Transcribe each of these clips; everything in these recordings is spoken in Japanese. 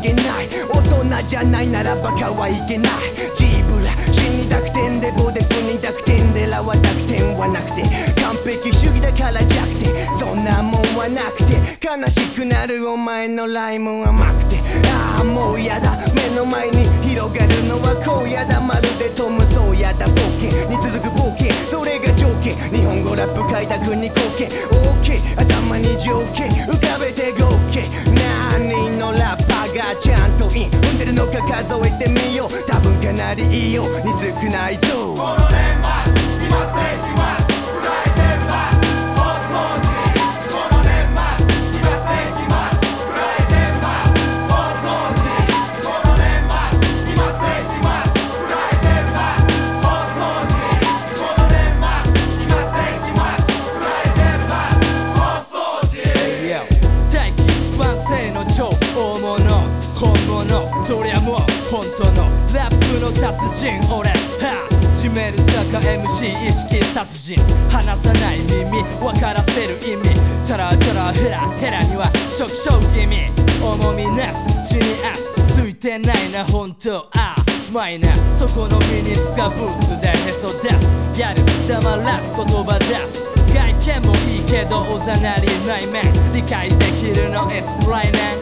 げない大人じゃないならバカはいけないジーブラ死に濁点でボデフに濁点でラは濁点はなくて完璧主義だから弱点そんなもんはなくて悲しくなるお前のライム甘くてああもうやだ目の前に広がるのは荒野だまるでトム・ソーヤだ冒険に続く冒険それが条件日本語ラップ開拓に貢献 OK 頭に情景浮かべて合計何人のラッパーがちゃんとイン踏んでるのか数えてみよう多分かなりいいように少ないぞこの年末今世紀末暗い天末放送時この年末今世紀末暗い天末放送時この年末今世紀末暗い天末放送時この年末今世紀末暗い天末放送時大器晩成の超大物本物そりゃもう本当のラップの達人俺始める坂 MC 意識殺人話さない耳分からせる意味チャラチャラヘラヘラにはショックショー気味重みなし地に足ついてないな本当マイナーそこのミニスカブーツでへそ出すやる黙らす言葉出す外見もいいけどおざなり内面理解できるの It's 来年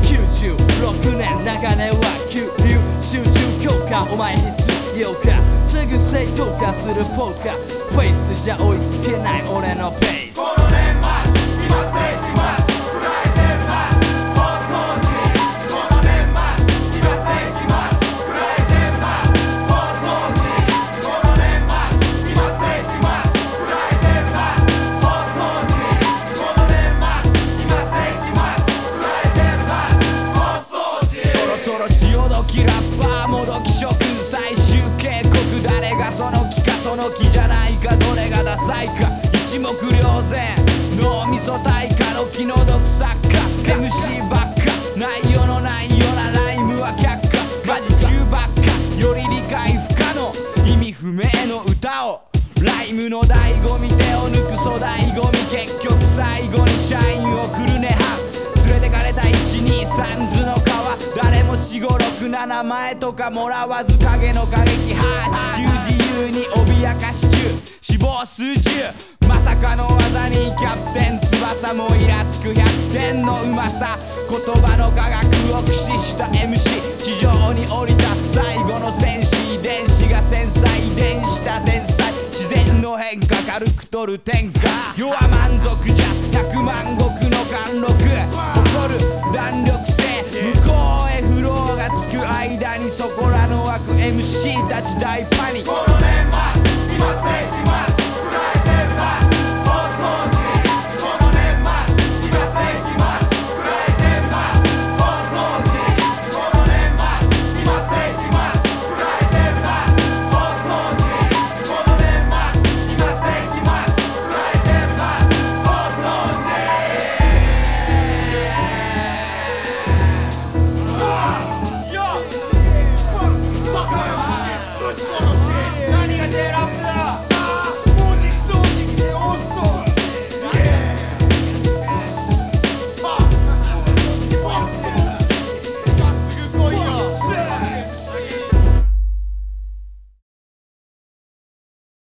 96年長年は急流集中強化お前必要かすぐ正当化するポーカーフェイスじゃ追いつけない俺のペースこの年末今世紀末暗い天末放送時この年末今世紀末暗い天末放送時この年末今世紀末暗い天末放送時この年末今世紀末暗い天末放送時そろそろ潮時ラッパーもどき諸君最終警告誰がその気かその気じゃないかどれがダサいか一目瞭然脳みそ大化の気の毒作家 MC ばっか内容のないようなライムは却下家事中ばっかより理解不可能意味不明の歌をライムの醍醐味手を抜く粗大ゴミ結局最後に社員を来るねは連れてかれた123図の川誰も4567前とかもらわず影の過激派地球自由に脅かし中死亡数十まさかの技にキャプテン翼もイラつく100点のうまさ言葉の科学を駆使した MC 地上に降りた最後の戦士遺伝子が繊細遺伝した天才自然の変化軽く取る天下世は満足じゃ100万石の貫禄誇る弾力性向こうへフローがつく間にそこらの枠 MC たち大パニックこの年末今世紀末暗い天末放送時この年末今世紀末暗い天末放送時この年末今世紀末暗い天末放送時この年末今世紀末暗い天末放送時Yo! Fuck! Fuck!